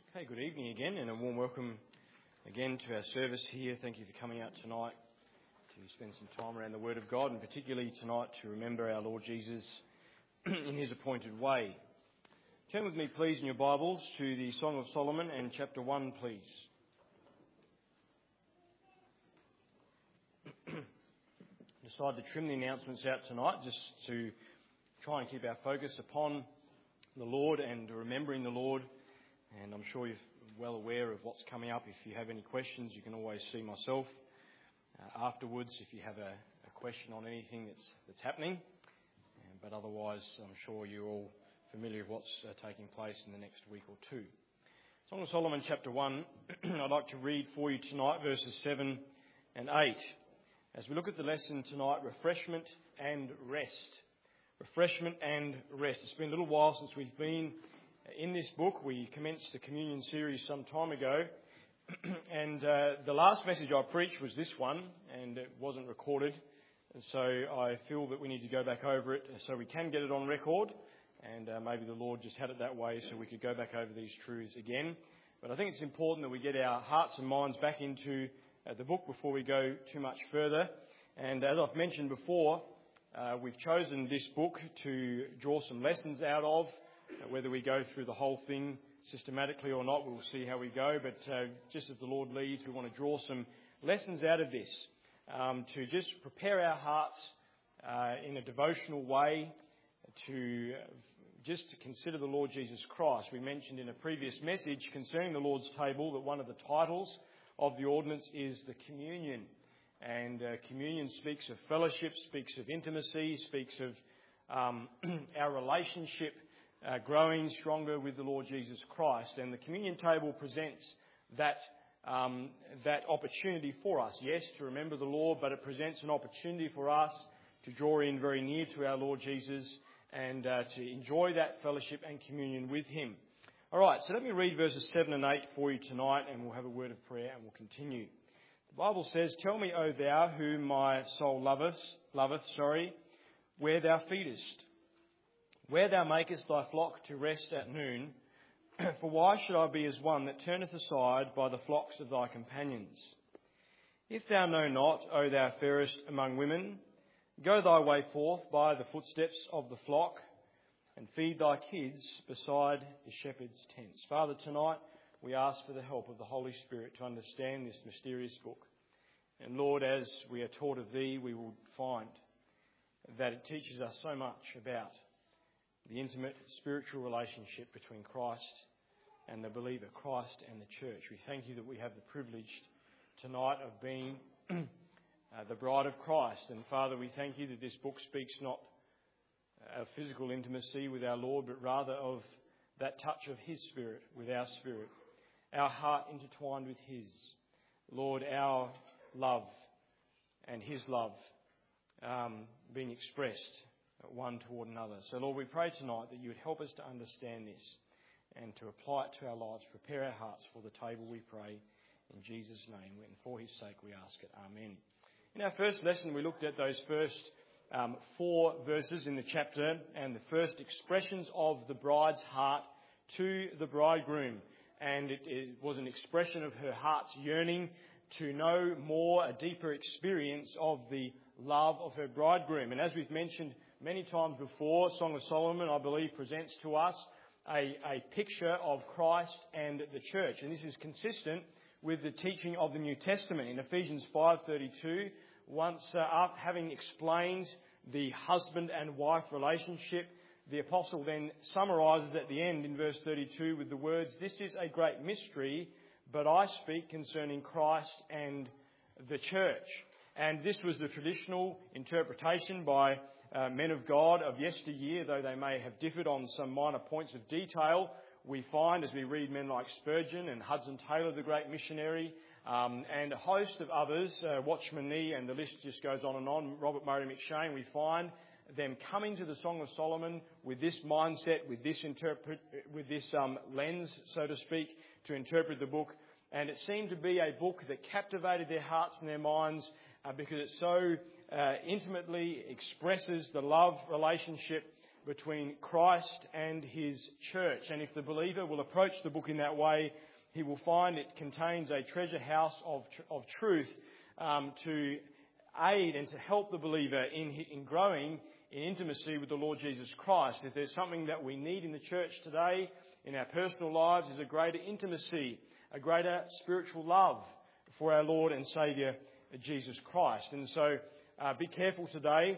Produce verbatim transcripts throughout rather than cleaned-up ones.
Okay, good evening again, and a warm welcome again to our service here. Thank you for coming out tonight to spend some time around the Word of God, and particularly tonight to remember our Lord Jesus in his appointed way. Turn with me, please, in your Bibles to the Song of Solomon and chapter one, please. Decided to trim the announcements out tonight just to try and keep our focus upon the Lord and remembering the Lord. And I'm sure you're well aware of what's coming up. If you have any questions, you can always see myself uh, afterwards if you have a, a question on anything that's that's happening. Um, but otherwise, I'm sure you're all familiar with what's uh, taking place in the next week or two. Song of Solomon, chapter one. I'd like to read for you tonight verses seven and eight. As we look at the lesson tonight, refreshment and rest. Refreshment and rest. It's been a little while since we've been in this book. We commenced the communion series some time ago, and uh, the last message I preached was this one, and it wasn't recorded, and so I feel that we need to go back over it so we can get it on record, and uh, maybe the Lord just had it that way so we could go back over these truths again. But I think it's important that we get our hearts and minds back into uh, the book before we go too much further. And as I've mentioned before, uh, we've chosen this book to draw some lessons out of. Whether we go through the whole thing systematically or not, we'll see how we go. But uh, just as the Lord leads, we want to draw some lessons out of this um, to just prepare our hearts uh, in a devotional way to uh, just to consider the Lord Jesus Christ. We mentioned in a previous message concerning the Lord's table that one of the titles of the ordinance is the communion. And uh, communion speaks of fellowship, speaks of intimacy, speaks of um, our relationship Uh, growing stronger with the Lord Jesus Christ. And the communion table presents that um, that opportunity for us, yes, to remember the Lord, but it presents an opportunity for us to draw in very near to our Lord Jesus and uh, to enjoy that fellowship and communion with him. All right, so let me read verses seven and eight for you tonight, and we'll have a word of prayer and we'll continue. The Bible says, "Tell me, O thou, whom my soul loveth, loveth, sorry, where thou feedest, where thou makest thy flock to rest at noon, for why should I be as one that turneth aside by the flocks of thy companions? If thou know not, O thou fairest among women, go thy way forth by the footsteps of the flock, and feed thy kids beside the shepherd's tents." Father, tonight we ask for the help of the Holy Spirit to understand this mysterious book. And Lord, as we are taught of thee, we will find that it teaches us so much about the intimate spiritual relationship between Christ and the believer, Christ and the church. We thank you that we have the privilege tonight of being uh, the bride of Christ. And Father, we thank you that this book speaks not of physical intimacy with our Lord, but rather of that touch of his spirit with our spirit, our heart intertwined with his. Lord, our love and his love um, being expressed one toward another. So Lord, we pray tonight that you would help us to understand this and to apply it to our lives. Prepare our hearts for the table, we pray, in Jesus' name. And for his sake we ask it. Amen. In our first lesson, we looked at those first um, four verses in the chapter and the first expressions of the bride's heart to the bridegroom. And it, it was an expression of her heart's yearning to know more, a deeper experience of the love of her bridegroom. And as we've mentioned many times before, Song of Solomon, I believe, presents to us a, a picture of Christ and the church. And this is consistent with the teaching of the New Testament. In Ephesians five thirty-two, once uh, having explained the husband and wife relationship, the apostle then summarises at the end in verse thirty-two with the words, "This is a great mystery, but I speak concerning Christ and the church." And this was the traditional interpretation by Uh, men of God of yesteryear, though they may have differed on some minor points of detail. We find, as we read men like Spurgeon and Hudson Taylor, the great missionary, um, and a host of others, uh, Watchman Nee, and the list just goes on and on, Robert Murray McCheyne, we find them coming to the Song of Solomon with this mindset, with this interpret, with this um, lens, so to speak, to interpret the book. And it seemed to be a book that captivated their hearts and their minds uh, because it so uh, intimately expresses the love relationship between Christ and his church. And if the believer will approach the book in that way, he will find it contains a treasure house of, of truth um, to aid and to help the believer in, in growing in intimacy with the Lord Jesus Christ. If there's something that we need in the church today, in our personal lives, is a greater intimacy, a greater spiritual love for our Lord and Saviour, Jesus Christ. And so uh, be careful today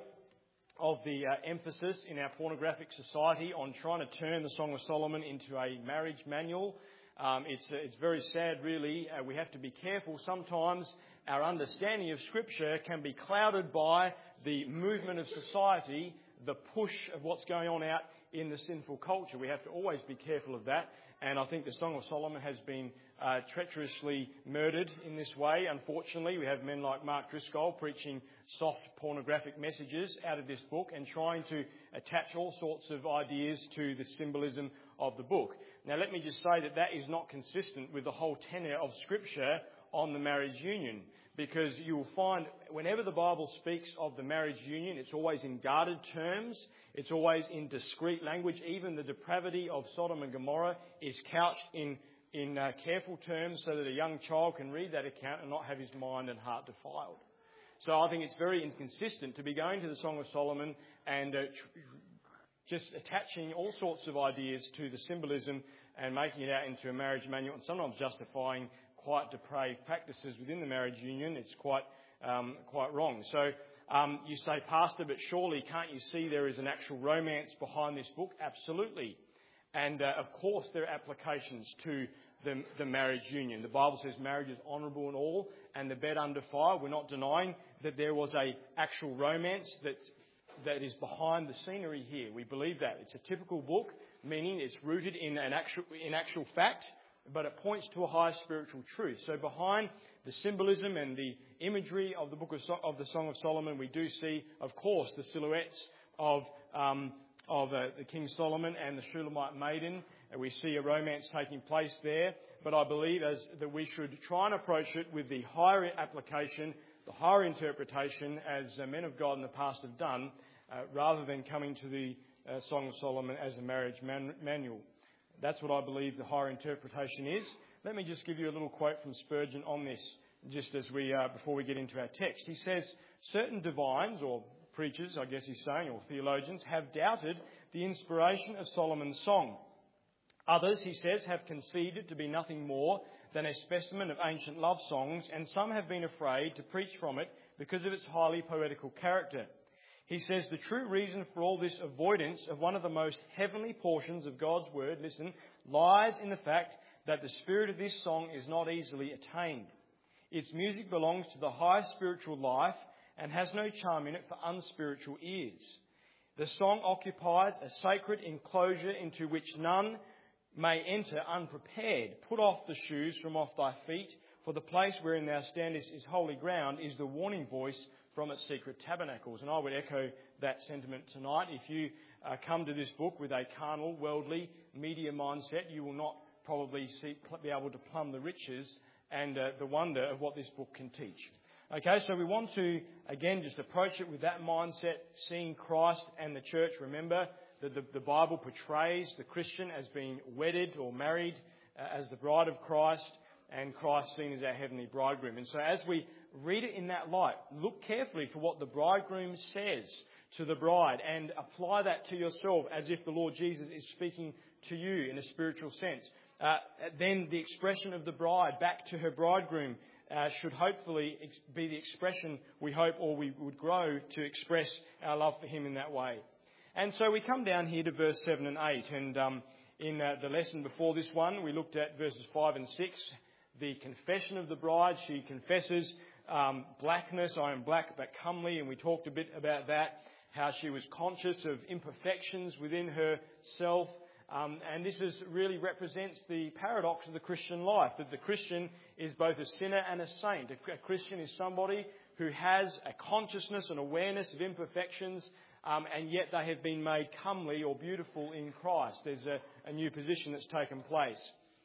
of the uh, emphasis in our pornographic society on trying to turn the Song of Solomon into a marriage manual. Um, it's, uh, it's very sad, really. Uh, we have to be careful. Sometimes our understanding of Scripture can be clouded by the movement of society, the push of what's going on out in the sinful culture. We have to always be careful of that. And I think the Song of Solomon has been uh, treacherously murdered in this way. Unfortunately, we have men like Mark Driscoll preaching soft pornographic messages out of this book and trying to attach all sorts of ideas to the symbolism of the book. Now, let me just say that that is not consistent with the whole tenor of Scripture on the marriage union, because you will find whenever the Bible speaks of the marriage union, it's always in guarded terms, it's always in discreet language. Even the depravity of Sodom and Gomorrah is couched in, in uh, careful terms so that a young child can read that account and not have his mind and heart defiled. So I think it's very inconsistent to be going to the Song of Solomon and uh, tr- just attaching all sorts of ideas to the symbolism and making it out into a marriage manual, and sometimes justifying quite depraved practices within the marriage union. It's quite um, quite wrong. So um, you say, Pastor, but surely can't you see there is an actual romance behind this book? Absolutely. And uh, of course there are applications to the, the marriage union. The Bible says marriage is honourable and all, and the bed undefiled. We're not denying that there was a actual romance that's, that is behind the scenery here. We believe that. It's a typical book, meaning it's rooted in an actual in actual fact, but it points to a higher spiritual truth. So behind the symbolism and the imagery of the book of, so- of the Song of Solomon, we do see, of course, the silhouettes of um, of uh, the King Solomon and the Shulamite maiden. And we see a romance taking place there. But I believe as that we should try and approach it with the higher application, the higher interpretation, as uh, men of God in the past have done, uh, rather than coming to the uh, Song of Solomon as a marriage man- manual. That's what I believe the higher interpretation is. Let me just give you a little quote from Spurgeon on this, just as we uh, before we get into our text. He says, certain divines, or preachers, I guess he's saying, or theologians, have doubted the inspiration of Solomon's song. Others, he says, have conceded to be nothing more than a specimen of ancient love songs, and some have been afraid to preach from it because of its highly poetical character. He says the true reason for all this avoidance of one of the most heavenly portions of God's word, listen, lies in the fact that the spirit of this song is not easily attained. Its music belongs to the high spiritual life and has no charm in it for unspiritual ears. The song occupies a sacred enclosure into which none may enter unprepared. Put off the shoes from off thy feet, for the place wherein thou standest is holy ground, is the warning voice from its secret tabernacles. And I would echo that sentiment tonight. If you uh, come to this book with a carnal, worldly, media mindset, you will not probably see, be able to plumb the riches and uh, the wonder of what this book can teach. Okay, so we want to, again, just approach it with that mindset, seeing Christ and the church. Remember that the, the Bible portrays the Christian as being wedded or married uh, as the bride of Christ, and Christ seen as our heavenly bridegroom. And so as we read it in that light, look carefully for what the bridegroom says to the bride and apply that to yourself as if the Lord Jesus is speaking to you in a spiritual sense. Uh, then the expression of the bride back to her bridegroom uh, should hopefully ex- be the expression we hope, or we would grow to express our love for him in that way. And so we come down here to verse seven and eight. And um, in uh, the lesson before this one, we looked at verses five and six. The confession of the bride. She confesses um, blackness. I am black but comely. And we talked a bit about that, how she was conscious of imperfections within herself. Um, and this is really represents the paradox of the Christian life, that the Christian is both a sinner and a saint. A, a Christian is somebody who has a consciousness and awareness of imperfections, um, and yet they have been made comely or beautiful in Christ. There's a, a new position that's taken place.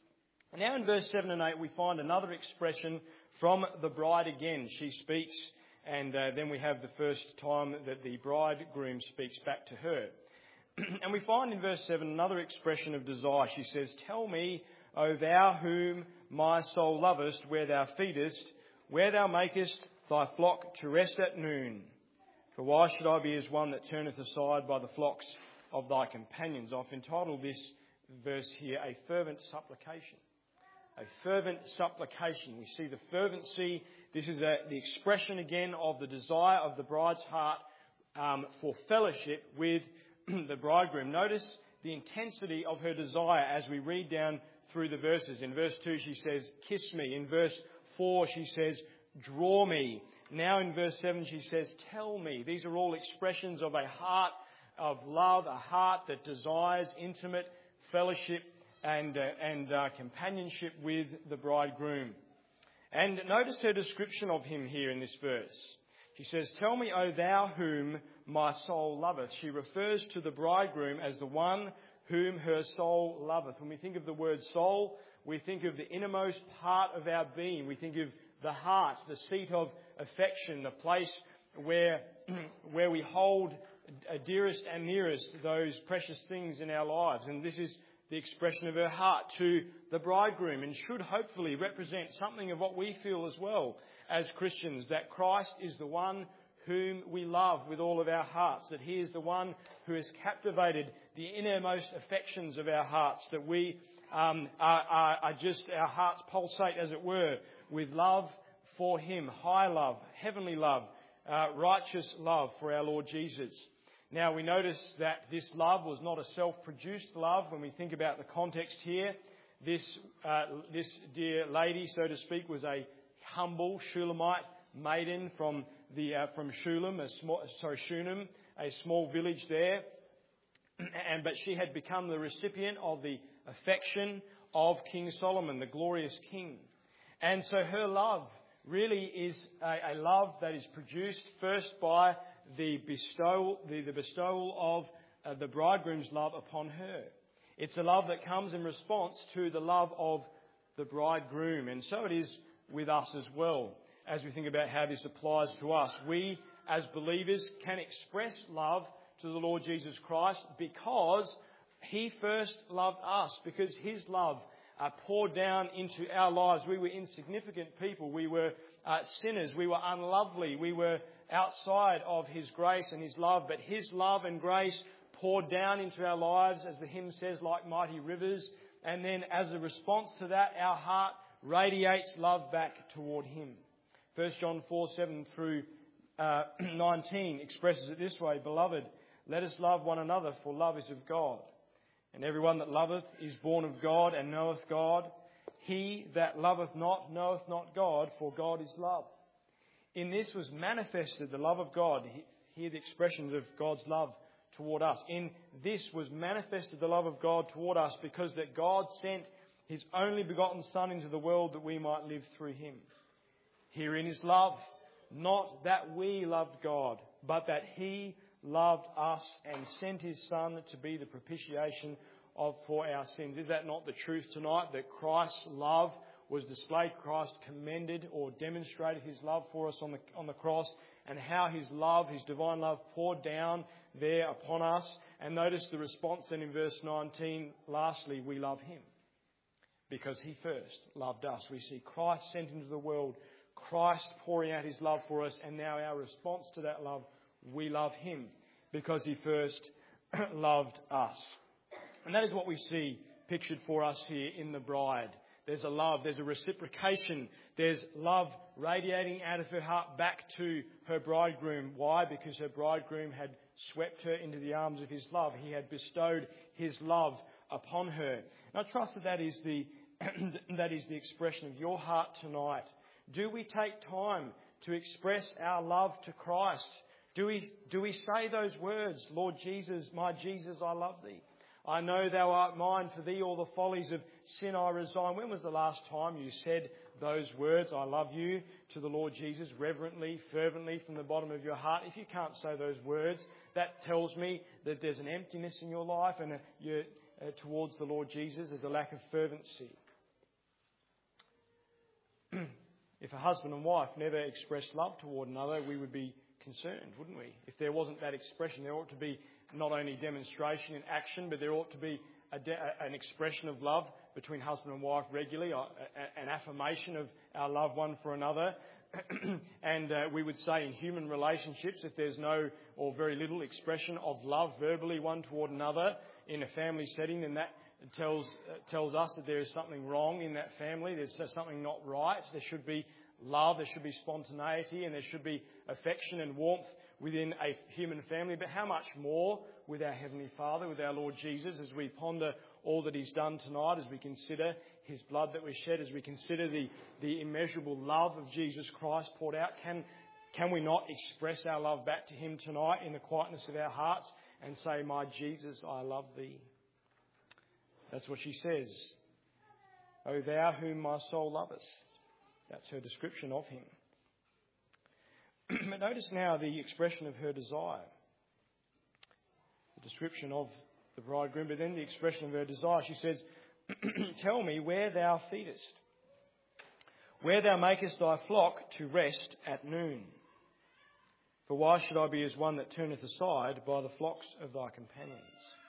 Now in verse seven and eight we find another expression from the bride again. She speaks, and uh, then we have the first time that the bridegroom speaks back to her. And we find in verse seven another expression of desire. She says, "Tell me, O thou whom my soul lovest, where thou feedest, where thou makest thy flock to rest at noon. For why should I be as one that turneth aside by the flocks of thy companions?" I've entitled this verse here, "A Fervent Supplication." A fervent supplication. We see the fervency. This is a, the expression again of the desire of the bride's heart um, for fellowship with the bridegroom. Notice the intensity of her desire as we read down through the verses. In verse two she says, "Kiss me." In verse four she says, "Draw me." Now in verse seven she says, "Tell me." These are all expressions of a heart of love, a heart that desires intimate fellowship and, uh, and uh, companionship with the bridegroom. And notice her description of him here in this verse. She says, "Tell me, O thou whom my soul loveth." She refers to the bridegroom as the one whom her soul loveth. When we think of the word soul, we think of the innermost part of our being. We think of the heart, the seat of affection, the place where, where we hold dearest and nearest those precious things in our lives. And this is the expression of her heart to the bridegroom, and should hopefully represent something of what we feel as well as Christians, that Christ is the one whom we love with all of our hearts, that he is the one who has captivated the innermost affections of our hearts, that we um, are, are, are just, our hearts pulsate, as it were, with love for him, high love, heavenly love, uh, righteous love for our Lord Jesus. Now, we notice that this love was not a self-produced love. When we think about the context here, this uh, this dear lady, so to speak, was a humble Shulamite maiden from the uh, from Shulam, a small, sorry Shunem, a small village there, and but she had become the recipient of the affection of King Solomon, the glorious king, and so her love really is a, a love that is produced first by the bestowal, the, the bestowal of uh, the bridegroom's love upon her. It's a love that comes in response to the love of the bridegroom. And so it is with us as well, as we think about how this applies to us. We, as believers, can express love to the Lord Jesus Christ because he first loved us, because his love uh, poured down into our lives. We were insignificant people. We were uh, sinners. We were unlovely. We were outside of his grace and his love, but his love and grace poured down into our lives, as the hymn says, like mighty rivers. And then as a response to that, our heart radiates love back toward him. First John four, seven through uh, nineteen expresses it this way: "Beloved, let us love one another, for love is of God. And everyone that loveth is born of God and knoweth God. He that loveth not knoweth not God, for God is love. In this was manifested the love of God." Hear the expressions of God's love toward us. "In this was manifested the love of God toward us, because that God sent his only begotten Son into the world that we might live through him. Herein is love, not that we loved God, but that he loved us and sent his Son to be the propitiation of for our sins." Is that not the truth tonight, that Christ's love was displayed? Christ commended or demonstrated his love for us on the on the cross, and how his love, his divine love, poured down there upon us. And notice the response then in verse nineteen. Lastly, we love him because he first loved us. We see Christ sent into the world, Christ pouring out his love for us, and now our response to that love, we love him because he first loved us. And that is what we see pictured for us here in the bride. There's a love, there's a reciprocation, there's love radiating out of her heart back to her bridegroom. Why? Because her bridegroom had swept her into the arms of his love. He had bestowed his love upon her. And I trust that that is the that is the expression of your heart tonight. Do we take time to express our love to Christ? Do we do we say those words, "Lord Jesus, my Jesus, I love thee. I know thou art mine, for thee all the follies of sin I resign"? When was the last time you said those words, "I love you," to the Lord Jesus, reverently, fervently, from the bottom of your heart? If you can't say those words, that tells me that there's an emptiness in your life, and a, you're, uh, towards the Lord Jesus, there's a lack of fervency. If a husband and wife never expressed love toward another, we would be concerned, wouldn't we? If there wasn't that expression, there ought to be not only demonstration in action, but there ought to be a de- an expression of love between husband and wife regularly, an affirmation of our love one for another. And uh, we would say in human relationships, if there's no or very little expression of love verbally one toward another in a family setting, then that tells uh, tells us that there is something wrong in that family. There's something not right. There should be love, there should be spontaneity, and there should be affection and warmth within a human family. But how much more with our Heavenly Father, with our Lord Jesus, as we ponder all that He's done tonight, as we consider His blood that was shed, as we consider the, the immeasurable love of Jesus Christ poured out. Can, can we not express our love back to Him tonight in the quietness of our hearts and say, "My Jesus, I love Thee"? That's what she says. "O Thou whom my soul loveth." That's her description of Him. But notice now the expression of her desire. The description of the bridegroom, but then the expression of her desire. She says, "Tell me where thou feedest, where thou makest thy flock to rest at noon. For why should I be as one that turneth aside by the flocks of thy companions?"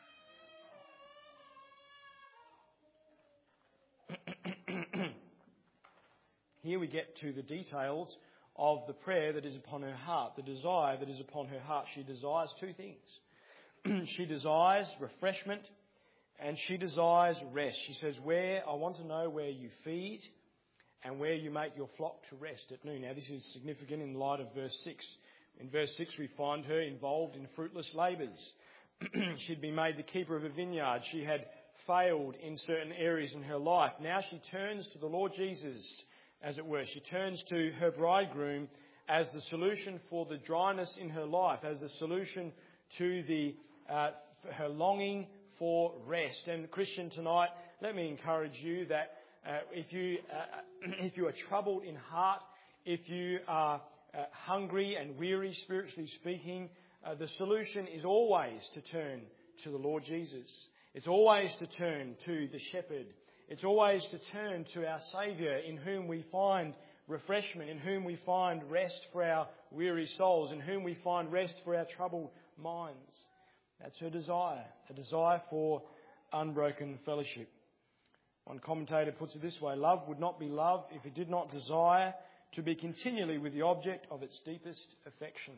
Here we get to the details of the prayer that is upon her heart, the desire that is upon her heart. She desires two things. She desires refreshment and she desires rest. She says, "Where I want to know where you feed and where you make your flock to rest at noon." Now this is significant in light of verse six. In verse six we find her involved in fruitless labours. She'd been made the keeper of a vineyard. She had failed in certain areas in her life. Now she turns to the Lord Jesus, as it were. She turns to her bridegroom as the solution for the dryness in her life, as the solution to the uh, her longing for rest. And Christian, tonight, let me encourage you that uh, if you uh, if you are troubled in heart, if you are uh, hungry and weary, spiritually speaking, uh, the solution is always to turn to the Lord Jesus. It's always to turn to the shepherd. It's always to turn to our Saviour, in whom we find refreshment, in whom we find rest for our weary souls, in whom we find rest for our troubled minds. That's her desire, a desire for unbroken fellowship. One commentator puts it this way: love would not be love if it did not desire to be continually with the object of its deepest affection.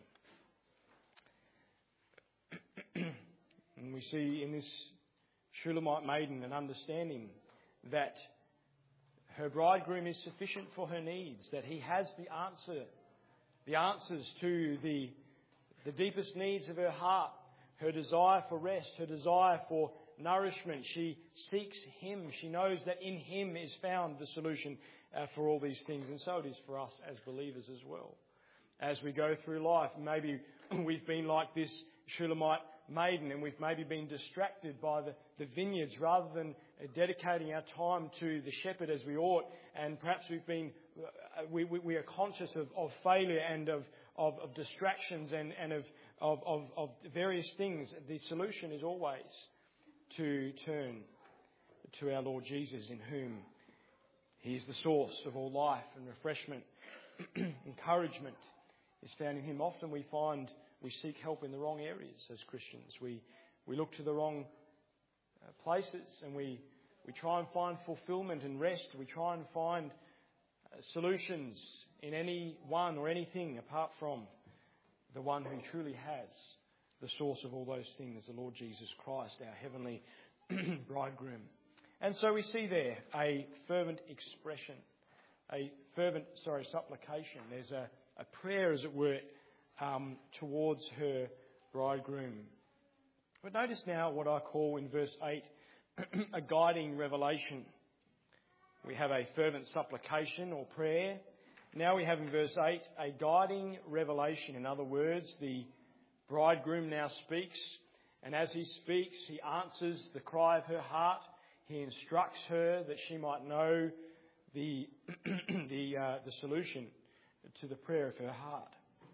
And we see in this Shulamite maiden an understanding that her bridegroom is sufficient for her needs, that he has the answer, the answers to the, the deepest needs of her heart, her desire for rest, her desire for nourishment. She seeks Him. She knows that in Him is found the solution uh, for all these things. And so it is for us as believers as well. As we go through life, maybe we've been like this Shulamite maiden, and we've maybe been distracted by the, the vineyards rather than dedicating our time to the shepherd as we ought. And perhaps we've been, uh, we, we, we are conscious of, of failure and of, of, of distractions and, and of, of, of, of various things. The solution is always to turn to our Lord Jesus, in whom He is the source of all life and refreshment. Encouragement is found in Him. Often we find we seek help in the wrong areas as Christians. We we look to the wrong uh, places, and we, we try and find fulfilment and rest. We try and find uh, solutions in any one or anything apart from the one who truly has the source of all those things, the Lord Jesus Christ, our heavenly bridegroom. And so we see there a fervent expression, a fervent, sorry, supplication. There's a, a prayer, as it were, Um, towards her bridegroom. But notice now what I call in verse eight a guiding revelation. We have a fervent supplication or prayer. Now we have in verse eight a guiding revelation. In other words, the bridegroom now speaks, and as he speaks, he answers the cry of her heart. He instructs her that she might know the the uh, the solution to the prayer of her heart.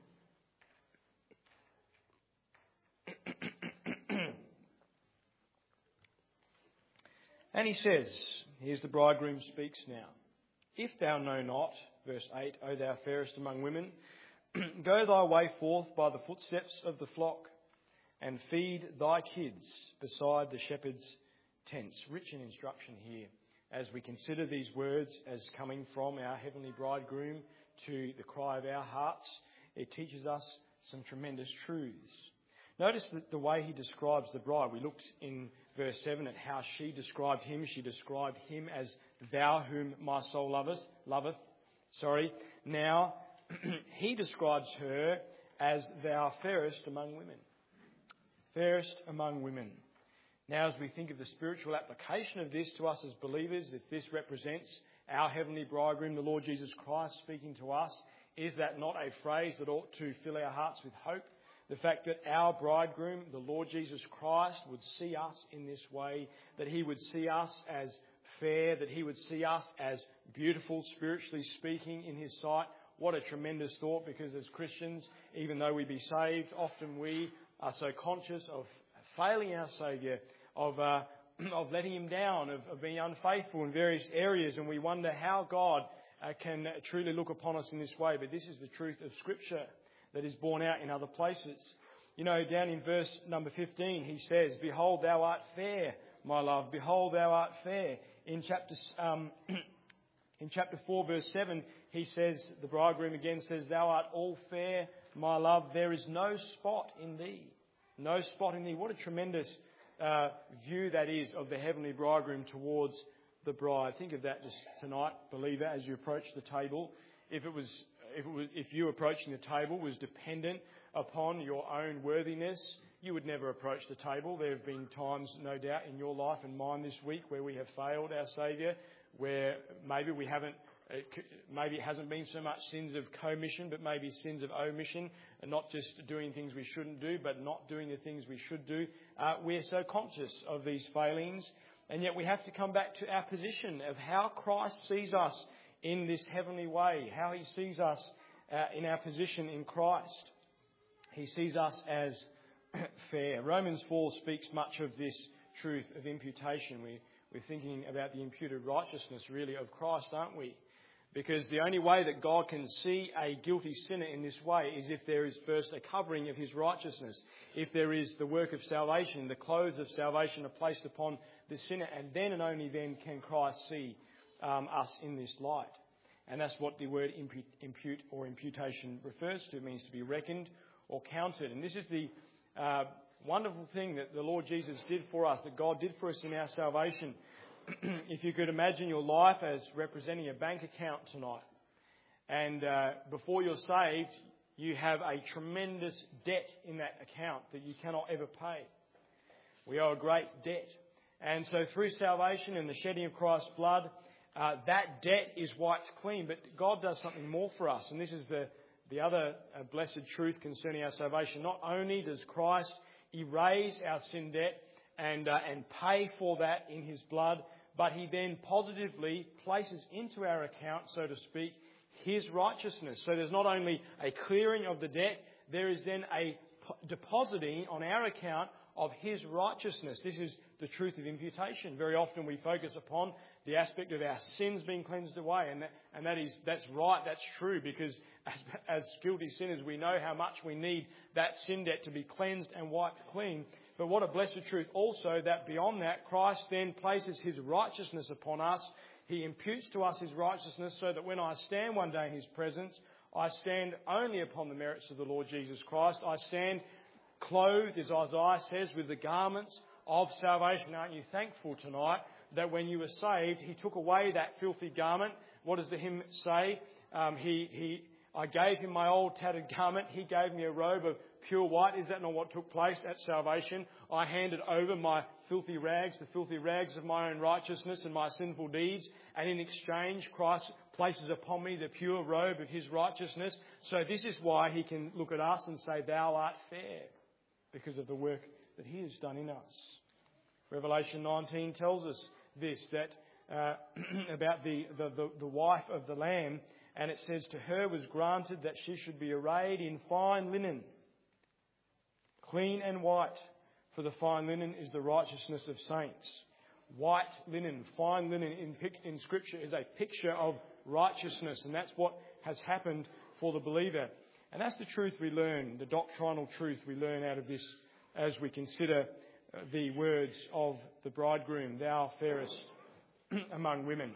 And he says, here's the bridegroom speaks now: "If thou know not," verse eight, "O thou fairest among women, go thy way forth by the footsteps of the flock, and feed thy kids beside the shepherd's tents. Rich in instruction here as we consider these words as coming from our heavenly bridegroom to the cry of our hearts. It teaches us some tremendous truths. Notice that the way he describes the bride. We looked in verse seven at how she described him. She described him as thou whom my soul loveth. loveth. Sorry. Now, he describes her as thou fairest among women. Fairest among women. Now, as we think of the spiritual application of this to us as believers, if this represents our heavenly bridegroom, the Lord Jesus Christ, speaking to us, is that not a phrase that ought to fill our hearts with hope? The fact that our bridegroom, the Lord Jesus Christ, would see us in this way, that he would see us as fair, that he would see us as beautiful, spiritually speaking, in his sight. What a tremendous thought, because as Christians, even though we be saved, often we are so conscious of failing our Saviour, of uh, of letting him down, of, of being unfaithful in various areas, and we wonder how God uh, can truly look upon us in this way. But this is the truth of Scripture that is borne out in other places. You know, down in verse number fifteen, he says, "Behold, thou art fair, my love. Behold, thou art fair." In chapter um, in chapter four, verse seven, he says, the bridegroom again says, "Thou art all fair, my love. There is no spot in thee." No spot in thee. What a tremendous uh, view that is of the heavenly bridegroom towards the bride. Think of that just tonight, believer, as you approach the table. If it was, if it was, if you approaching the table was dependent upon your own worthiness, you would never approach the table. There have been times, no doubt, in your life and mine this week where we have failed our Saviour, where maybe we haven't. Maybe it hasn't been so much sins of commission, but maybe sins of omission, and not just doing things we shouldn't do, but not doing the things we should do. Uh, we're so conscious of these failings, and yet we have to come back to our position of how Christ sees us in this heavenly way, how he sees us uh, in our position in Christ. He sees us as fair. Romans four speaks much of this truth of imputation. We, we're thinking about the imputed righteousness, really, of Christ, aren't we? Because the only way that God can see a guilty sinner in this way is if there is first a covering of his righteousness. If there is the work of salvation, the clothes of salvation are placed upon the sinner, and then and only then can Christ see um, us in this light. And that's what the word impute, impute or imputation refers to. It means to be reckoned or counted. And this is the uh, wonderful thing that the Lord Jesus did for us, that God did for us in our salvation. If you could imagine your life as representing a bank account tonight, and uh, before you're saved, you have a tremendous debt in that account that you cannot ever pay. We owe a great debt. And so through salvation and the shedding of Christ's blood, uh, that debt is wiped clean. But God does something more for us. And this is the, the other uh, blessed truth concerning our salvation. Not only does Christ erase our sin debt and, uh, and pay for that in his blood, but he then positively places into our account, so to speak, his righteousness. So there's not only a clearing of the debt, there is then a depositing on our account of his righteousness. This is the truth of imputation. Very often we focus upon the aspect of our sins being cleansed away, and that, and that is that's right, that's true, because as, as guilty sinners we know how much we need that sin debt to be cleansed and wiped clean. But what a blessed truth also that beyond that, Christ then places his righteousness upon us. He imputes to us his righteousness so that when I stand one day in his presence, I stand only upon the merits of the Lord Jesus Christ. I stand clothed, as Isaiah says, with the garments of salvation. Aren't you thankful tonight that when you were saved, he took away that filthy garment? What does the hymn say? Um, he, he, I gave him my old tattered garment. He gave me a robe of pure white. Is that not what took place at salvation? I handed over my filthy rags, the filthy rags of my own righteousness and my sinful deeds. And in exchange, Christ places upon me the pure robe of his righteousness. So this is why he can look at us and say, "Thou art fair," because of the work that he has done in us. Revelation nineteen tells us this, that uh, about the, the, the, the wife of the Lamb. And it says, "To her was granted that she should be arrayed in fine linen, clean and white, for the fine linen is the righteousness of saints." White linen, fine linen in, in Scripture is a picture of righteousness, and that's what has happened for the believer. And that's the truth we learn, the doctrinal truth we learn out of this as we consider the words of the bridegroom, "Thou fairest among women."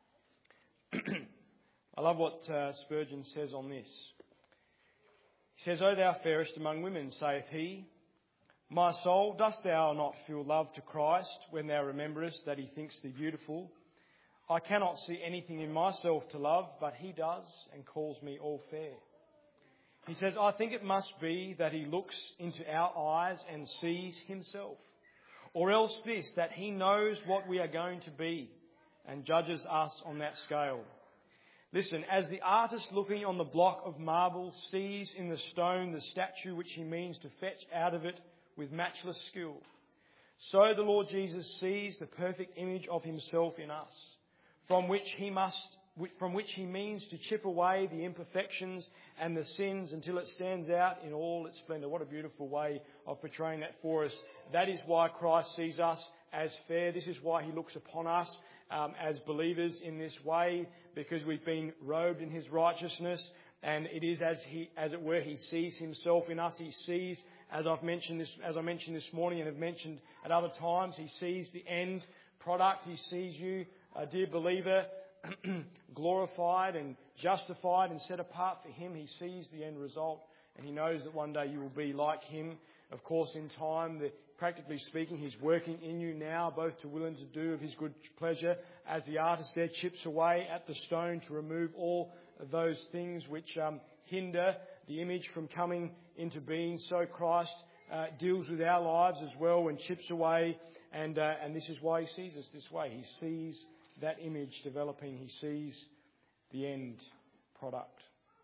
I love what uh, Spurgeon says on this. He says, "O thou fairest among women, saith he, my soul, dost thou not feel love to Christ when thou rememberest that he thinks thee beautiful? I cannot see anything in myself to love, but he does and calls me all fair." He says, "I think it must be that he looks into our eyes and sees himself. Or else this, that he knows what we are going to be and judges us on that scale. Listen, as the artist looking on the block of marble sees in the stone the statue which he means to fetch out of it with matchless skill, so the Lord Jesus sees the perfect image of himself in us, from which he must, from which he means to chip away the imperfections and the sins until it stands out in all its splendour." What a beautiful way of portraying that for us. That is why Christ sees us as fair. This is why he looks upon us um, as believers in this way, because we've been robed in his righteousness. And it is as he, as it were, he sees himself in us. He sees, as I've mentioned this, as I mentioned this morning and have mentioned at other times, he sees the end product. He sees you, a dear believer, glorified and justified and set apart for him. He sees the end result, and he knows that one day you will be like him. Of course, in time, the, practically speaking, he's working in you now, both to will and to do of his good pleasure, as the artist there chips away at the stone to remove all of those things which um, hinder the image from coming into being. So Christ uh, deals with our lives as well and chips away, and uh, and this is why he sees us this way. He sees that image developing. He sees the end product.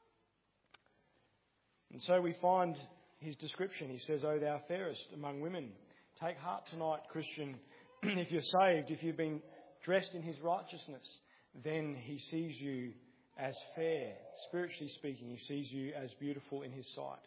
And so we find his description. He says, "O thou fairest among women." Take heart tonight, Christian. If you're saved, if you've been dressed in his righteousness, then he sees you as fair. Spiritually speaking, he sees you as beautiful in his sight.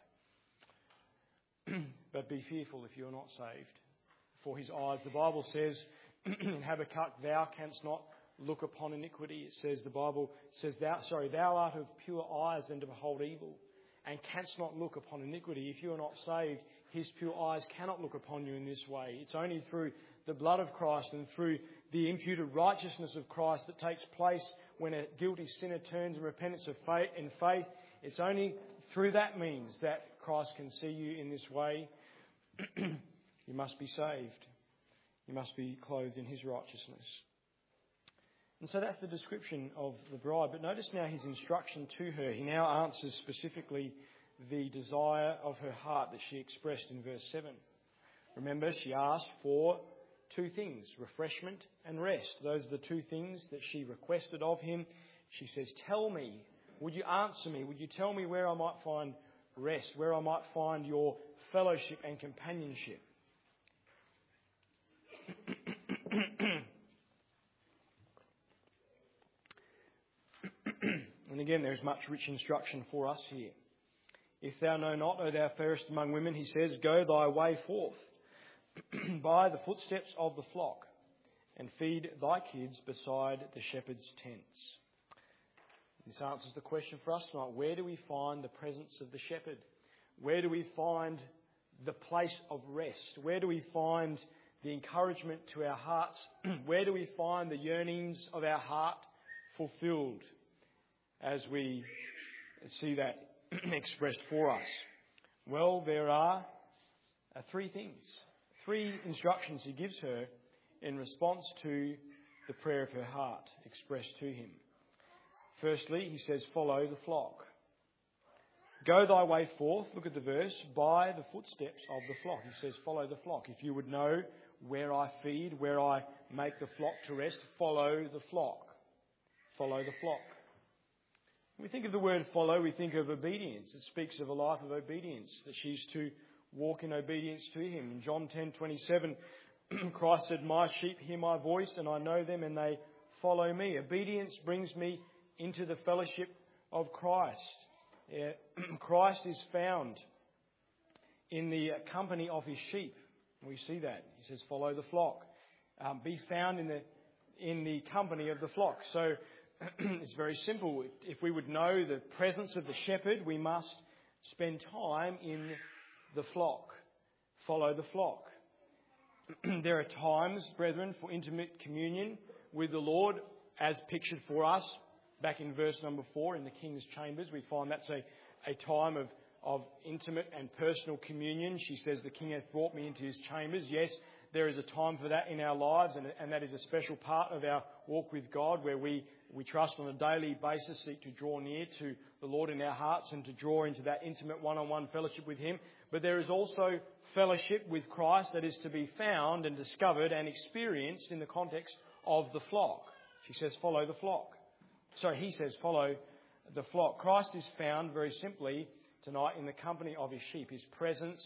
But be fearful if you're not saved. For his eyes, the Bible says in Habakkuk, "Thou canst not look upon iniquity." It says, the Bible says, "Thou, sorry, thou art of pure eyes and to behold evil, and canst not look upon iniquity." If you are not saved, his pure eyes cannot look upon you in this way. It's only through the blood of Christ and through the imputed righteousness of Christ that takes place when a guilty sinner turns in repentance of faith and faith. It's only through that means that Christ can see you in this way. You must be saved. You must be clothed in his righteousness. And so that's the description of the bride. But notice now his instruction to her. He now answers specifically the desire of her heart that she expressed in verse seven. Remember, she asked for two things, refreshment and rest. Those are the two things that she requested of him. She says, "Tell me, would you answer me? Would you tell me where I might find rest, where I might find your fellowship and companionship?" And again, there is much rich instruction for us here. "If thou know not, O thou fairest among women," he says, "go thy way forth by the footsteps of the flock, and feed thy kids beside the shepherd's tents." This answers the question for us tonight. Where do we find the presence of the shepherd? Where do we find the place of rest? Where do we find the encouragement to our hearts? Where do we find the yearnings of our heart fulfilled as we see that expressed for us? Well, there are uh, three things, three instructions he gives her in response to the prayer of her heart expressed to him. Firstly, he says, "Follow the flock." Go thy way forth, look at the verse, by the footsteps of the flock. He says, follow the flock. If you would know where I feed, where I make the flock to rest, follow the flock. Follow the flock. When we think of the word follow, we think of obedience. It speaks of a life of obedience, that she's to walk in obedience to him. In John ten twenty-seven, Christ said, "My sheep hear my voice, and I know them, and they follow me." Obedience brings me into the fellowship of Christ. Yeah, Christ is found in the company of his sheep. We see that. He says, "Follow the flock." Um, be found in the in the company of the flock. So it's very simple. If we would know the presence of the shepherd, we must spend time in the flock. follow the flock. There are times, brethren, for intimate communion with the Lord as pictured for us back in verse number four in the King's chambers. We find that's a, a time of, of intimate and personal communion. She says, the King hath brought me into his chambers. Yes, there is a time for that in our lives, and, and that is a special part of our walk with God, where we, we trust on a daily basis, seek to draw near to the Lord in our hearts and to draw into that intimate one-on-one fellowship with him. But there is also fellowship with Christ that is to be found and discovered and experienced in the context of the flock. She says, follow the flock. Sorry, he says, follow the flock. Christ is found very simply tonight in the company of his sheep. His presence,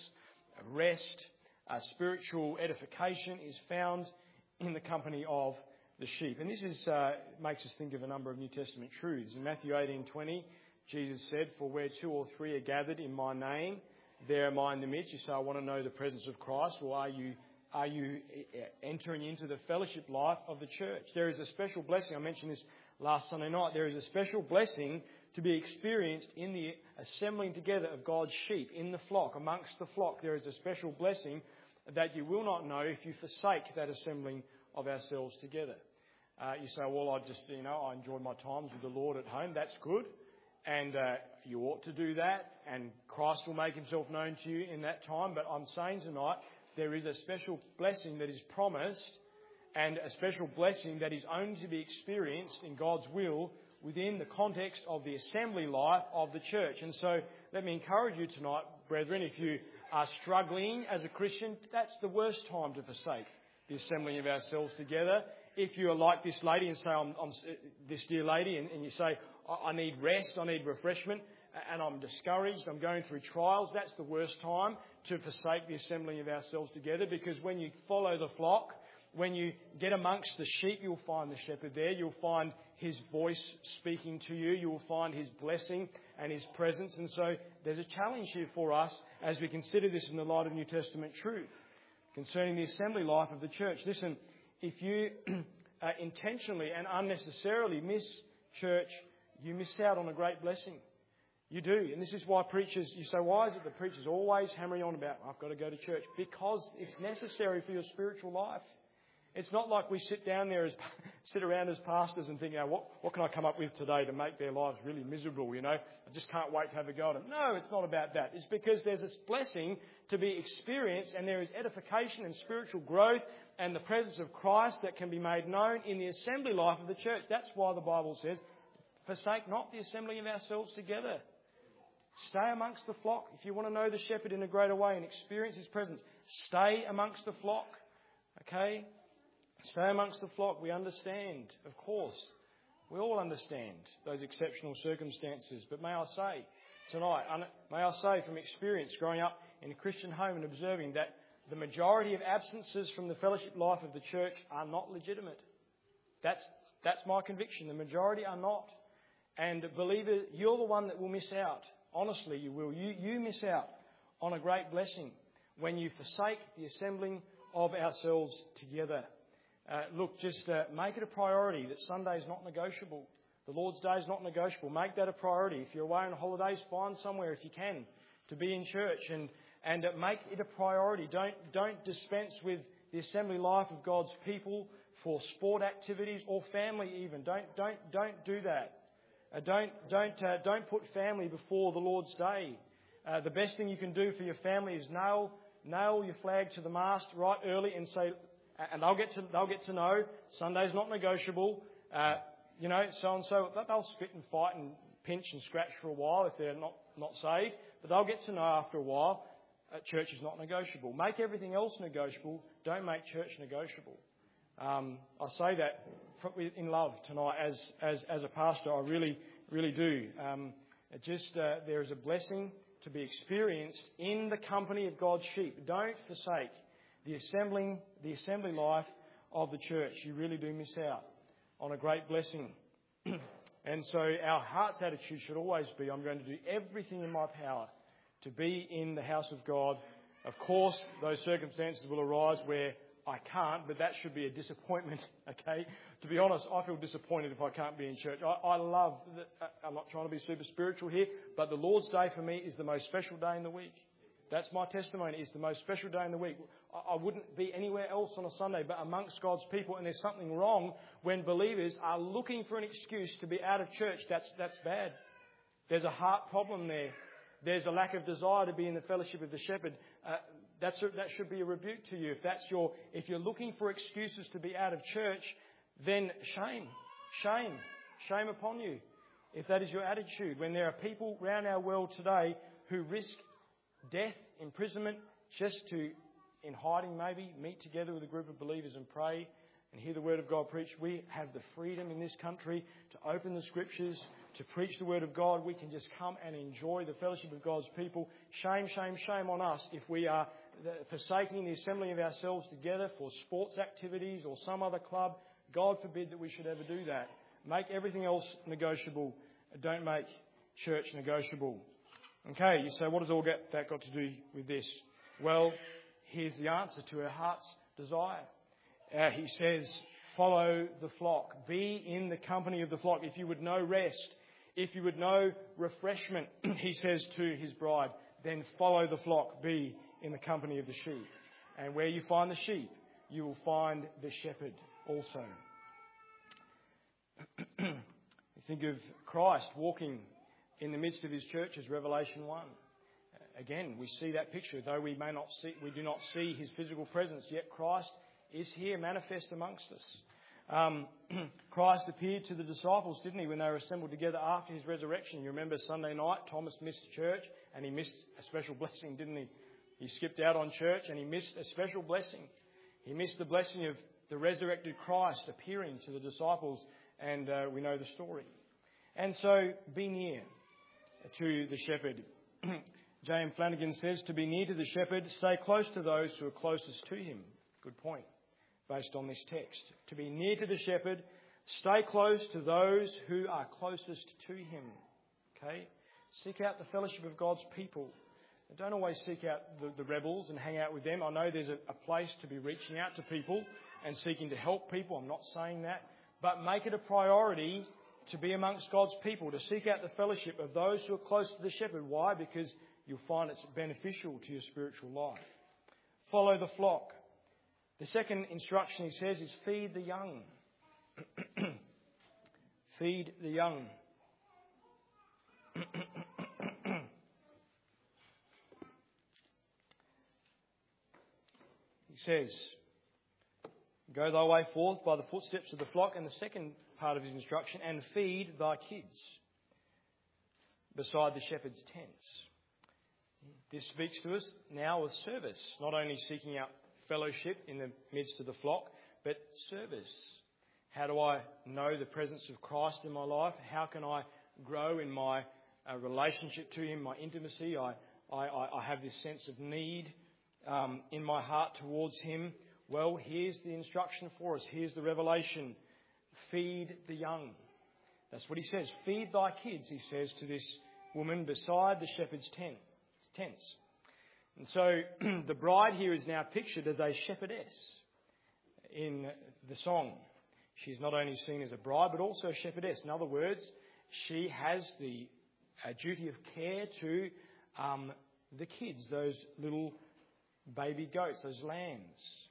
rest, uh, spiritual edification is found in the company of the sheep. And this is uh, makes us think of a number of New Testament truths. In Matthew eighteen twenty, Jesus said, for where two or three are gathered in my name, there am I in the midst. You say, I want to know the presence of Christ. Well, are you are you entering into the fellowship life of the church? There is a special blessing. I mentioned this last Sunday night. There is a special blessing to be experienced in the assembling together of God's sheep, in the flock, amongst the flock. There is a special blessing that you will not know if you forsake that assembling of ourselves together. Uh, you say, well, I just, you know, I enjoy my times with the Lord at home. That's good. And uh, you ought to do that. And Christ will make himself known to you in that time. But I'm saying tonight, there is a special blessing that is promised, and a special blessing that is only to be experienced in God's will within the context of the assembly life of the church. And so let me encourage you tonight, brethren, if you are struggling as a Christian, that's the worst time to forsake the assembling of ourselves together. If you are like this lady and say, I'm, I'm this dear lady, and, and you say, I, I need rest, I need refreshment, and I'm discouraged, I'm going through trials, that's the worst time to forsake the assembling of ourselves together, because when you follow the flock, when you get amongst the sheep, you'll find the shepherd there. You'll find his voice speaking to you. You'll find his blessing and his presence. And so there's a challenge here for us as we consider this in the light of New Testament truth concerning the assembly life of the church. Listen, if you uh, intentionally and unnecessarily miss church, you miss out on a great blessing. You do. And this is why preachers, you say, why is it the preachers always hammering on about, I've got to go to church? Because it's necessary for your spiritual life. It's not like we sit down there, as sit around as pastors and think, you know, what, what can I come up with today to make their lives really miserable, you know? I just can't wait to have a go at them. No, it's not about that. It's because there's this blessing to be experienced, and there is edification and spiritual growth and the presence of Christ that can be made known in the assembly life of the church. That's why the Bible says, forsake not the assembling of ourselves together. Stay amongst the flock. If you want to know the shepherd in a greater way and experience his presence, stay amongst the flock. Okay? Stay amongst the flock. We understand, of course. We all understand those exceptional circumstances. But may I say tonight, may I say from experience growing up in a Christian home and observing that the majority of absences from the fellowship life of the church are not legitimate. That's, that's my conviction. The majority are not. And believer, you're the one that will miss out. Honestly, you will. You, you miss out on a great blessing when you forsake the assembling of ourselves together. Uh, look, just uh, make it a priority that Sunday is not negotiable. The Lord's Day is not negotiable. Make that a priority. If you're away on holidays, find somewhere, if you can, to be in church, and, and uh, make it a priority. Don't, don't dispense with the assembly life of God's people for sport activities or family even. Don't, don't, don't do that. Uh, don't, don't, uh, don't put family before the Lord's Day. Uh, the best thing you can do for your family is nail, nail your flag to the mast right early and say, and they'll get to they'll get to know Sunday's not negotiable. Uh, you know, so and so they'll spit and fight and pinch and scratch for a while if they're not not saved, but they'll get to know after a while uh, church is not negotiable. Make everything else negotiable. Don't make church negotiable. Um, I say that in love tonight as as as a pastor. I really really do. Um, it just uh, there is a blessing to be experienced in the company of God's sheep. Don't forsake the assembling, the assembly life of the church. You really do miss out on a great blessing. And so our heart's attitude should always be, I'm going to do everything in my power to be in the house of God. Of course, those circumstances will arise where I can't, but that should be a disappointment, okay? To be honest, I feel disappointed if I can't be in church. I, I love, the, I'm not trying to be super spiritual here, but the Lord's Day for me is the most special day in the week. That's my testimony. It's the most special day in the week. I wouldn't be anywhere else on a Sunday but amongst God's people, and there's something wrong when believers are looking for an excuse to be out of church. That's, that's bad. There's a heart problem there. There's a lack of desire to be in the fellowship of the shepherd. Uh, that's a, that should be a rebuke to you. If that's your, if you're looking for excuses to be out of church, then shame, shame, shame upon you. If that is your attitude, when there are people around our world today who risk death, imprisonment, just to, in hiding maybe, meet together with a group of believers and pray and hear the Word of God preached. We have the freedom in this country to open the Scriptures, to preach the Word of God. We can just come and enjoy the fellowship of God's people. Shame, shame, shame on us if we are forsaking the assembling of ourselves together for sports activities or some other club. God forbid that we should ever do that. Make everything else negotiable. Don't make church negotiable. Okay, you say, what has all get, that got to do with this? Well, here's the answer to our heart's desire. Uh, he says, follow the flock. Be in the company of the flock. If you would know rest, if you would know refreshment, he says to his bride, then follow the flock. Be in the company of the sheep. And where you find the sheep, you will find the shepherd also. Think of Christ walking in the midst of his church as Revelation one. Again, we see that picture. Though we may not see, we do not see his physical presence, yet Christ is here manifest amongst us. Um, Christ appeared to the disciples, didn't he, when they were assembled together after his resurrection? You remember Sunday night, Thomas missed church and he missed a special blessing, didn't he? He skipped out on church and he missed a special blessing. He missed the blessing of the resurrected Christ appearing to the disciples, and uh, we know the story. And so, be near to the shepherd. J M Flanagan says, to be near to the shepherd, stay close to those who are closest to him. Good point, based on this text. To be near to the shepherd, stay close to those who are closest to him. Okay? Seek out the fellowship of God's people. Don't always seek out the, the rebels and hang out with them. I know there's a, a place to be reaching out to people and seeking to help people. I'm not saying that. But make it a priority to be amongst God's people, to seek out the fellowship of those who are close to the shepherd. Why? Because you'll find it's beneficial to your spiritual life. Follow the flock. The second instruction he says is feed the young. Feed the young. He says, go thy way forth by the footsteps of the flock. And the second part of his instruction, and feed thy kids beside the shepherd's tents. This speaks to us now of service, not only seeking out fellowship in the midst of the flock, but service. How do I know the presence of Christ in my life? How can I grow in my uh, relationship to him, my intimacy? I, I, I have this sense of need um, in my heart towards him. Well, here's the instruction for us. Here's the revelation. Feed the young. That's what he says. Feed thy kids, he says to this woman beside the shepherd's tent, tents. And so the bride here is now pictured as a shepherdess in the song. She's not only seen as a bride, but also a shepherdess. In other words, she has the uh, duty of care to um, the kids, those little baby goats, those lambs.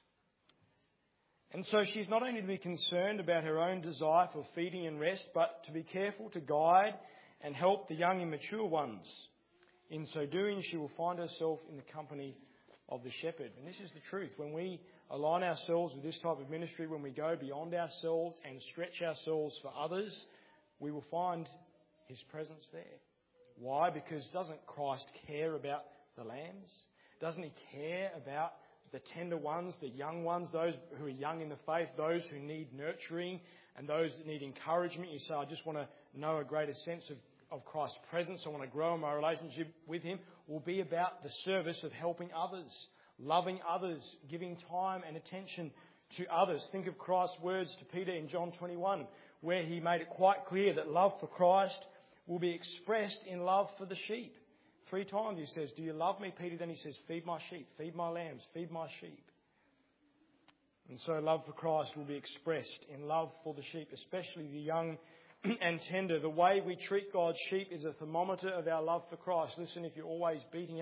And so she's not only to be concerned about her own desire for feeding and rest, but to be careful to guide and help the young and mature ones. In so doing, she will find herself in the company of the shepherd. And this is the truth. When we align ourselves with this type of ministry, when we go beyond ourselves and stretch ourselves for others, we will find his presence there. Why? Because doesn't Christ care about the lambs? Doesn't he care about the tender ones, the young ones, those who are young in the faith, those who need nurturing and those that need encouragement? You say, I just want to know a greater sense of, of Christ's presence. I want to grow in my relationship with him. Will be about the service of helping others, loving others, giving time and attention to others. Think of Christ's words to Peter in John twenty-one, where he made it quite clear that love for Christ will be expressed in love for the sheep. Three times he says, do you love me, Peter? Then he says, feed my sheep, feed my lambs, feed my sheep. And so love for Christ will be expressed in love for the sheep, especially the young and tender. The way we treat God's sheep is a thermometer of our love for Christ. Listen, if you're always beating up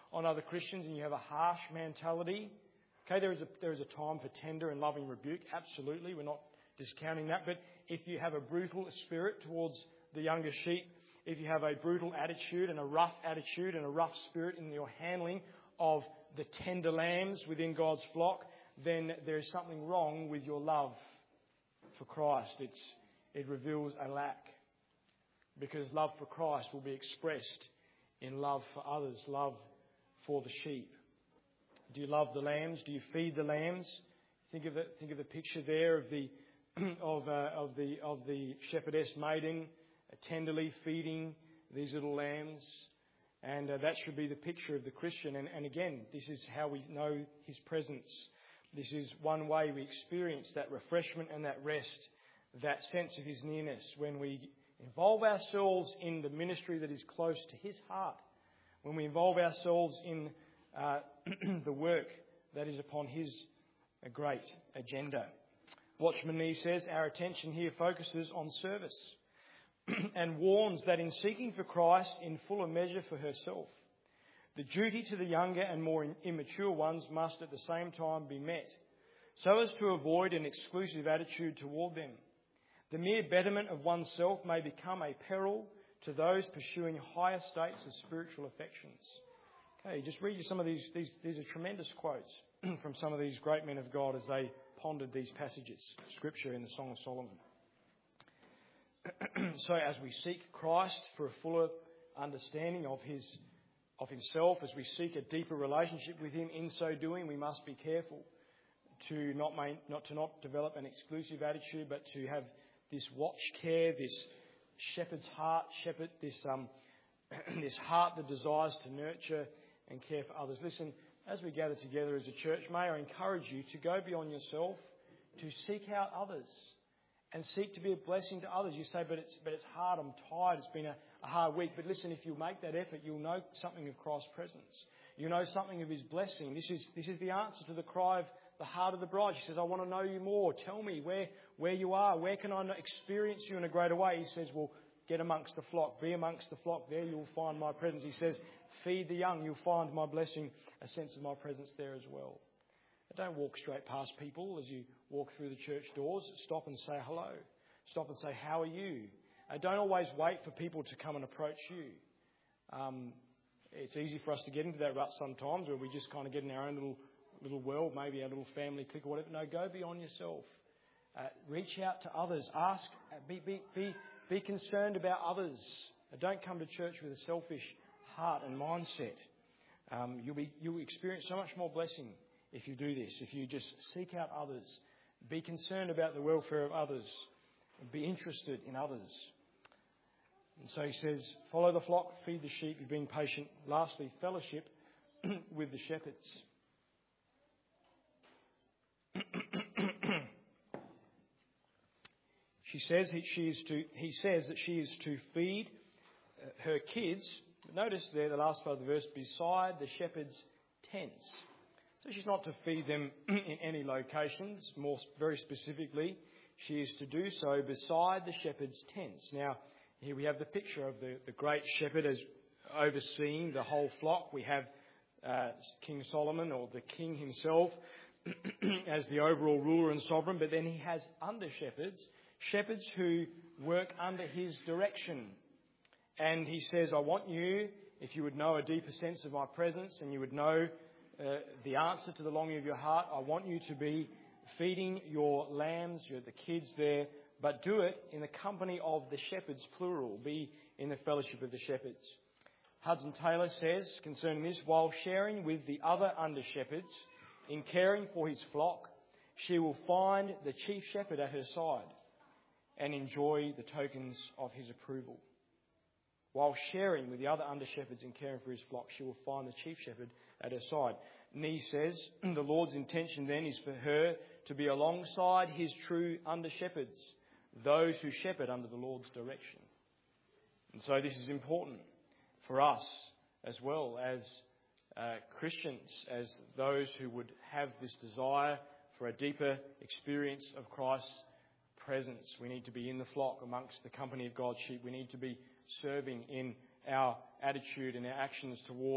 on other Christians and you have a harsh mentality, okay, there is a, there is a time for tender and loving rebuke. Absolutely, we're not discounting that. But if you have a brutal spirit towards the younger sheep, if you have a brutal attitude and a rough attitude and a rough spirit in your handling of the tender lambs within God's flock, then there is something wrong with your love for Christ. It's, it reveals a lack. Because love for Christ will be expressed in love for others, love for the sheep. Do you love the lambs? Do you feed the lambs? Think of the, think of the picture there of the of uh, of the of the shepherdess maiden uh, tenderly feeding these little lambs, and uh, that should be the picture of the Christian. And, and again, this is how we know His presence. This is one way we experience that refreshment and that rest, that sense of His nearness, when we involve ourselves in the ministry that is close to His heart, when we involve ourselves in uh, the work that is upon His uh, great agenda. Watchman Nee says, our attention here focuses on service and warns that in seeking for Christ in fuller measure for herself, the duty to the younger and more immature ones must at the same time be met, so as to avoid an exclusive attitude toward them. The mere betterment of oneself may become a peril to those pursuing higher states of spiritual affections. Okay, just read you some of these. These, these are tremendous quotes from some of these great men of God as they pondered these passages, Scripture in the Song of Solomon. So as we seek Christ for a fuller understanding of His of Himself, as we seek a deeper relationship with Him, in so doing we must be careful to not main, not to not develop an exclusive attitude, but to have this watch care, this shepherd's heart, shepherd, this um, this heart that desires to nurture and care for others. Listen, as we gather together as a church, may I encourage you to go beyond yourself, to seek out others, and seek to be a blessing to others. You say, but it's but it's hard, I'm tired, it's been a, a hard week. But listen, if you make that effort, you'll know something of Christ's presence. You'll know something of His blessing. This is this is the answer to the cry of the heart of the bride. She says, I want to know you more. Tell me where, where you are. Where can I experience you in a greater way? He says, well, get amongst the flock. Be amongst the flock. There you'll find my presence. He says, feed the young. You'll find my blessing, a sense of my presence there as well. Don't walk straight past people as you walk through the church doors. Stop and say hello. Stop and say, how are you? Uh, don't always wait for people to come and approach you. Um, it's easy for us to get into that rut sometimes where we just kind of get in our own little little world, maybe our little family clique or whatever. No, go beyond yourself. Uh, reach out to others. Ask, uh, be, be, be, be concerned about others. Uh, don't come to church with a selfish heart and mindset. Um, you'll be, you'll experience so much more blessing if you do this, if you just seek out others. Be concerned about the welfare of others. Be interested in others. And so he says, follow the flock, feed the sheep, you're being patient. Lastly, fellowship with the shepherds. She says he, she is to, he says that she is to feed uh, her kids. Notice there, the last part of the verse, beside the shepherds' tents. So she's not to feed them in any locations. More very specifically, she is to do so beside the shepherds' tents. Now, here we have the picture of the, the great shepherd as overseeing the whole flock. We have uh, King Solomon, or the king himself, as the overall ruler and sovereign, but then he has under shepherds, shepherds who work under his direction. And he says, I want you, if you would know a deeper sense of my presence and you would know uh, the answer to the longing of your heart, I want you to be feeding your lambs, your, the kids there, but do it in the company of the shepherds, plural. Be in the fellowship of the shepherds. Hudson Taylor says concerning this, while sharing with the other under shepherds in caring for his flock, she will find the chief shepherd at her side and enjoy the tokens of his approval. While sharing with the other under shepherds in caring for his flock, she will find the chief shepherd at her side. Nee says, the Lord's intention then is for her to be alongside his true under shepherds, those who shepherd under the Lord's direction. And so this is important for us as well as uh, Christians, as those who would have this desire for a deeper experience of Christ's presence. We need to be in the flock amongst the company of God's sheep. We need to be serving in our attitude and our actions towards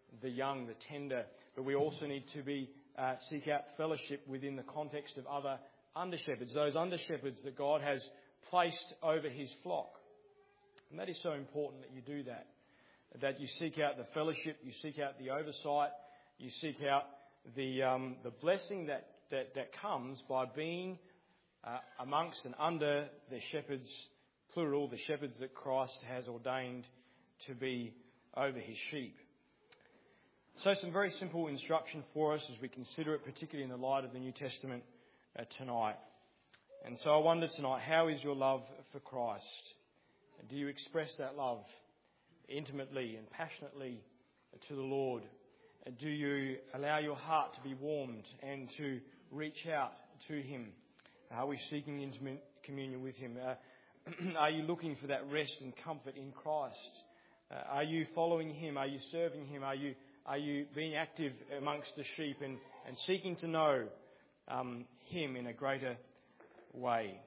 the young, the tender, but we also need to be uh, seek out fellowship within the context of other under-shepherds, those under-shepherds that God has placed over his flock. And that is so important that you do that, that you seek out the fellowship, you seek out the oversight, you seek out the um, the blessing that, that, that comes by being uh, amongst and under the shepherds, plural, the shepherds that Christ has ordained to be over his sheep. So some very simple instruction for us as we consider it, particularly in the light of the New Testament uh, tonight. And so I wonder tonight, how is your love for Christ? Do you express that love intimately and passionately to the Lord? Do you allow your heart to be warmed and to reach out to him? Are we seeking intimate communion with him? Uh, are you looking for that rest and comfort in Christ? Uh, are you following him? Are you serving him? Are you are you being active amongst the sheep and, and seeking to know um, him in a greater way?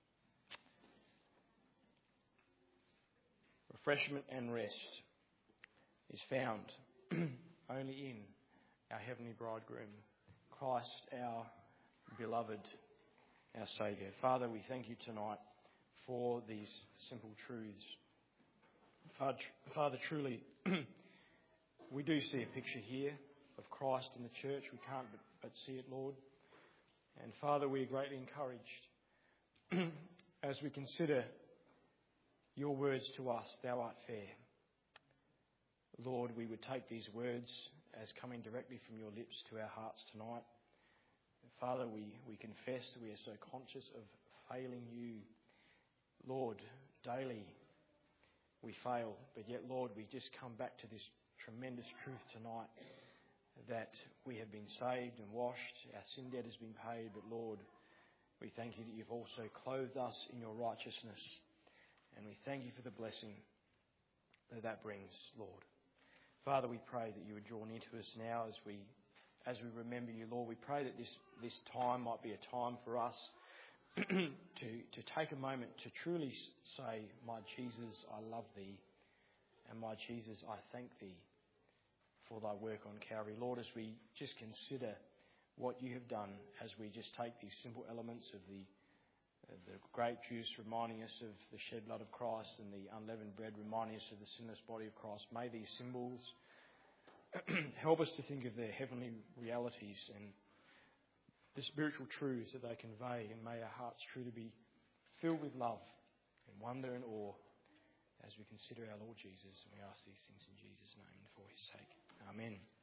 Refreshment and rest is found only in our heavenly bridegroom, Christ our beloved, our Saviour. Father, we thank you tonight for these simple truths. Father, truly, we do see a picture here of Christ in the church. We can't but, but see it, Lord. And Father, we are greatly encouraged as we consider your words to us, thou art fair. Lord, we would take these words as coming directly from your lips to our hearts tonight. Father, we, we confess that we are so conscious of failing you. Lord, daily we fail, but yet, Lord, we just come back to this tremendous truth tonight that we have been saved and washed, our sin debt has been paid, but Lord, we thank you that you've also clothed us in your righteousness, and we thank you for the blessing that that brings, Lord. Father, we pray that you would draw near to us now as we as we remember you, Lord. We pray that this, this time might be a time for us to, to take a moment to truly say, my Jesus, I love thee, and my Jesus, I thank thee for thy work on Calvary. Lord, as we just consider what you have done, as we just take these simple elements of the of the grape juice reminding us of the shed blood of Christ and the unleavened bread reminding us of the sinless body of Christ, may these symbols help us to think of their heavenly realities and the spiritual truths that they convey, and may our hearts truly be filled with love and wonder and awe as we consider our Lord Jesus. And we ask these things in Jesus' name and for his sake. Amen.